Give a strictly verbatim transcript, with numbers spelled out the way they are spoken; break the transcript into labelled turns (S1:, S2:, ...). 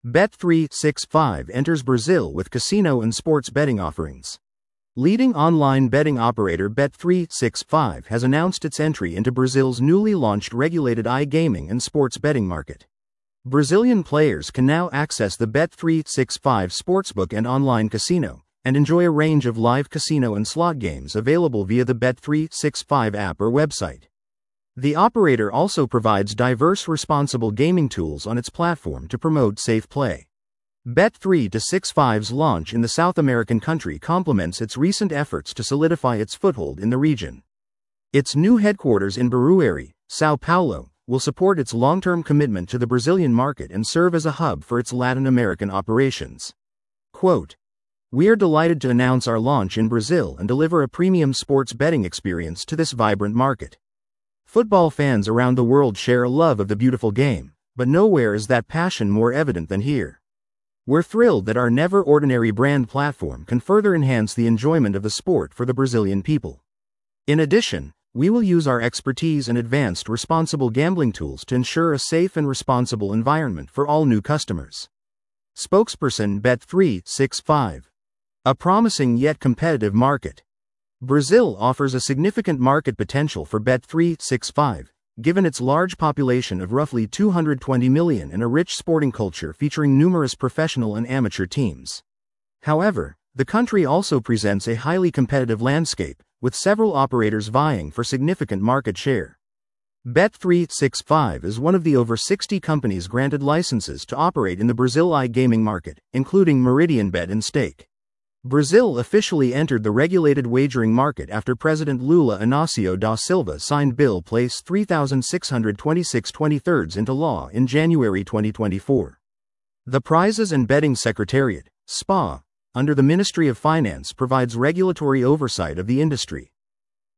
S1: Bet three sixty-five enters Brazil with casino and sports betting offerings. Leading online betting operator Bet three sixty-five has announced its entry into Brazil's newly launched regulated iGaming and sports betting market. Brazilian players can now access the Bet three sixty-five sportsbook and online casino, and enjoy a range of live casino and slot games available via the Bet three sixty-five app or website. The operator also provides diverse responsible gaming tools on its platform to promote safe play. Bet three sixty-five's launch in the South American country complements its recent efforts to solidify its foothold in the region. Its new headquarters in Barueri, São Paulo, will support its long-term commitment to the Brazilian market and serve as a hub for its Latin American operations. Quote, "We are delighted to announce our launch in Brazil and deliver a premium sports betting experience to this vibrant market. Football fans around the world share a love of the beautiful game, but nowhere is that passion more evident than here. We're thrilled that our never-ordinary brand platform can further enhance the enjoyment of the sport for the Brazilian people. In addition, we will use our expertise and advanced responsible gambling tools to ensure a safe and responsible environment for all new customers." Spokesperson Bet three sixty-five. A promising yet competitive market. Brazil offers a significant market potential for Bet three sixty-five, given its large population of roughly two hundred twenty million and a rich sporting culture featuring numerous professional and amateur teams. However, the country also presents a highly competitive landscape, with several operators vying for significant market share. Bet three sixty-five is one of the over sixty companies granted licenses to operate in the Brazil iGaming market, including Meridianbet and Stake. Brazil officially entered the regulated wagering market after President Lula Inácio da Silva signed Bill Place thirty-six twenty-six twenty-three into law in January twenty twenty-four. The Prizes and Betting Secretariat, S P A, under the Ministry of Finance provides regulatory oversight of the industry.